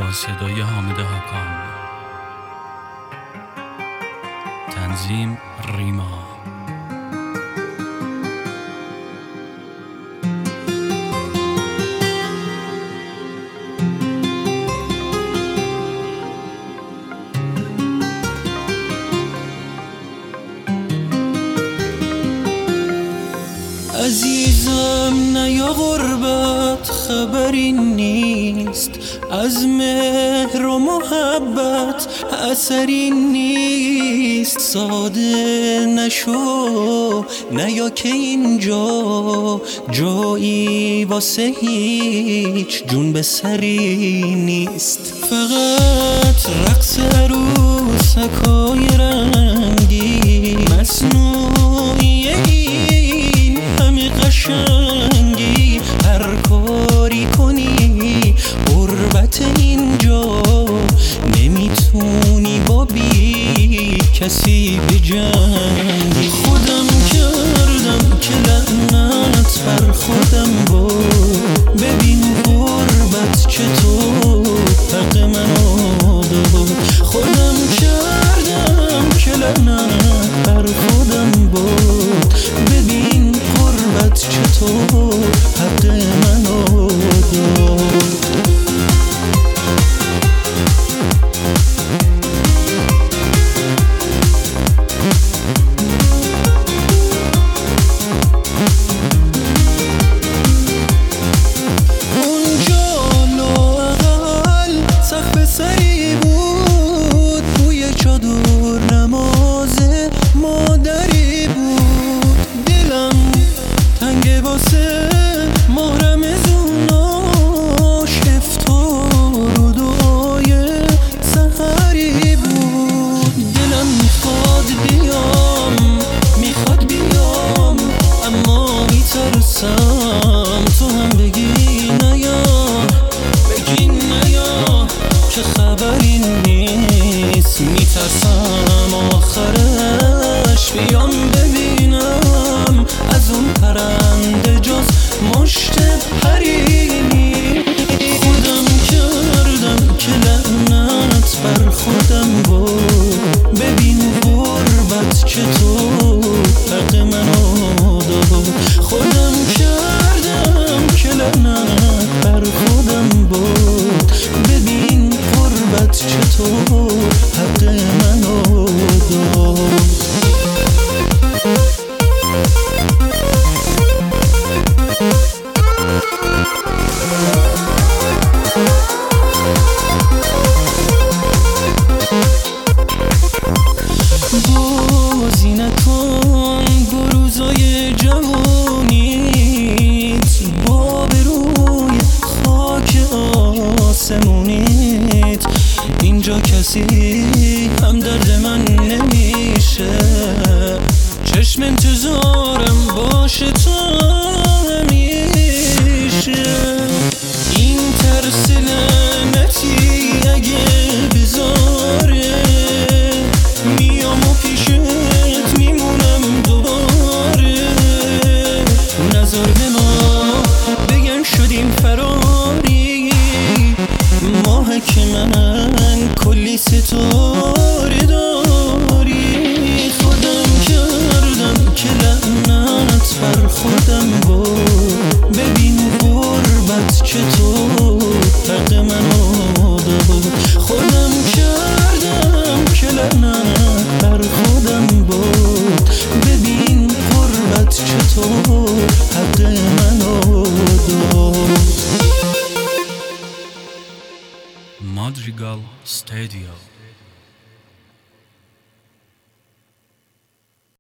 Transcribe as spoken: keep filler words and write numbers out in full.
با صدای حامد حاکانی. تنظیم ریما. عزیزم نیا غربت خبری نیست، از مهر و محبت اثری نیست. ساده نشو نیا که اینجا جایی واسه هیچ جون به سری نیست. فقط رقص عروسکای رنگی مصنوعی این همه قشنگی، هر کاری کنی غربت اینجا نمیتونی با بی کسی بجنگی. خودم کردم که لعنت بر خودم بود، ببین غربت چطور حق منو داد. خودم کردم که لعنت بر خودم بود، ببین غربت چطور حق منو داد. تو هم بگی نیا، بگی نیا که خبری نیست. میترسم آخرش بیام ببینم از اون پرنده جز مشت پرینی. خودم کردم که لعنت بر خودم بود، ببین غربت چطور حق منو داد. خودم کردم که لعنت بر خودم بود، ببین غربت چطور حق منو داد. بازی نکن با روزای جوانیت، با به روی خاک آسمونیت. اینجا کسی هم درد من نمیشه، چشم انتظارم باشه تا همیشه. این ترس لعنتی اگه بذاره میام و پیشت میمونم دوباره. نظر به ما بگن شدیم فراری، ماه که من کلی ستاره داری. خودم کردم که لعنت بر خودم بود، ببین غربت چطور حق منو داد. خودم کردم که لعنت بر خودم بود، ببین غربت چطور حق منو داد. مادریگال استودیو.